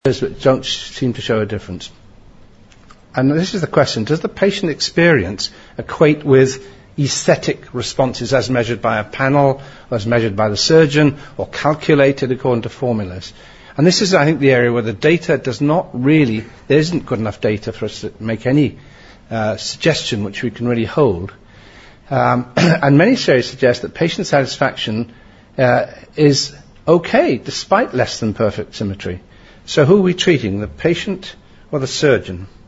that don't seem to show a difference. And this is the question: does the patient experience equate with aesthetic responses as measured by a panel, or as measured by the surgeon, or calculated according to formulas? And this is, I think, the area where the data does not really, there isn't good enough data for us to make any suggestion which we can really hold. And many studies suggest that patient satisfaction is okay despite less than perfect symmetry. So who are we treating, the patient or the surgeon?